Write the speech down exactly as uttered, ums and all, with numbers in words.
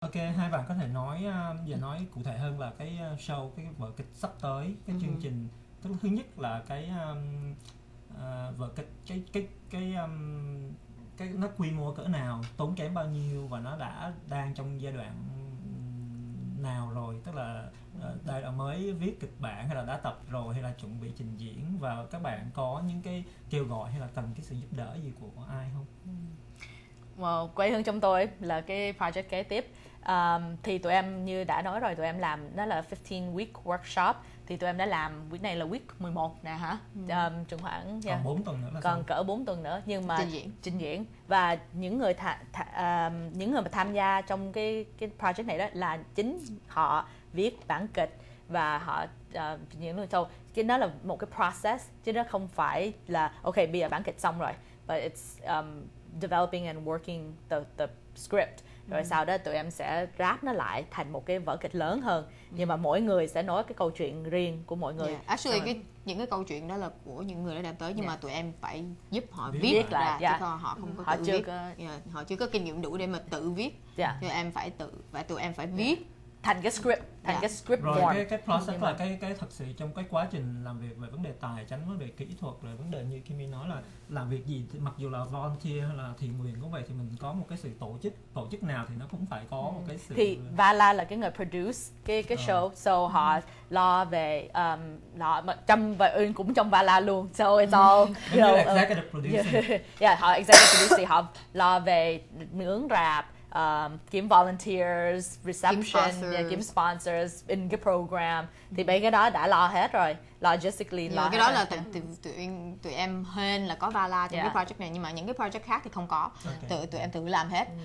Ok, hai bạn có thể nói uh, giờ nói cụ thể hơn là cái uh, show, cái vở kịch sắp tới, cái Ừ. chương trình. Tức là thứ nhất là cái um, uh, vở kịch, cái cái cái um, cái nó quy mô cỡ nào, tốn kém bao nhiêu và nó đã đang trong giai đoạn nào rồi, tức là uh, đây là mới viết kịch bản hay là đã tập rồi hay là chuẩn bị trình diễn, và các bạn có những cái kêu gọi hay là cần cái sự giúp đỡ gì của ai không? Well, quê hương trong tôi là cái project kế tiếp. Um, thì tụi em như đã nói rồi, tụi em làm đó là fifteen week workshop, thì tụi em đã làm week này là week mười một nè hả? Um, chừng khoảng Còn yeah. bốn tuần nữa là còn xong. cỡ bốn tuần nữa, nhưng mà Trình diễn. trình diễn và những người tha, tha, um, những người mà tham gia trong cái cái project này đó là chính họ viết bản kịch và họ uh, trình diễn luôn. So cái đó là một cái process chứ nó không phải là ok bây giờ bản kịch xong rồi, but it's um, developing and working the the script, rồi Ừ. sau đó tụi em sẽ ráp nó lại thành một cái vở kịch lớn hơn, nhưng mà mỗi người sẽ nói cái câu chuyện riêng của mỗi người. Yeah. Actually Rồi. cái những cái câu chuyện đó là của những người đã đem tới, nhưng Yeah. mà tụi em phải giúp họ Viết viết, lại. ra, Viết lại, yeah. chứ còn họ không có Họ tự chưa viết. có- Yeah. Họ chưa có kinh nghiệm đủ để mà tự viết. Yeah. Tụi em phải tự và tụi em phải viết. Thành cái script, thành Yeah. cái script Rồi form. cái cái process Nhưng là mà- cái cái thật sự trong cái quá trình làm việc về vấn đề tài chính, vấn đề kỹ thuật, rồi vấn đề như Kimmy nói là làm việc gì thì mặc dù là volunteer hay là thiện nguyện cũng vậy, thì mình có một cái sự tổ chức tổ chức nào thì nó cũng phải có một cái sự Thì Vala là cái người produce cái cái Ờ. show, so họ lo về um, họ mà Trâm và Uyên cũng trong Vala luôn, so it's all giống you như know, executive producing. yeah, yeah, họ executive producer, họ lo về nướng rạp, um, kiếm volunteers, reception, sponsors. yeah, kiếm sponsors in cái program, thì mấy cái đó đã lo hết rồi, logistically Nhưng lo mà cái hết đó rồi. là tụi, tụi, tụi, tụi em hên là có Vala trong Yeah. cái project này, nhưng mà những cái project khác thì không có. Ok. Tự tụi em tự làm hết.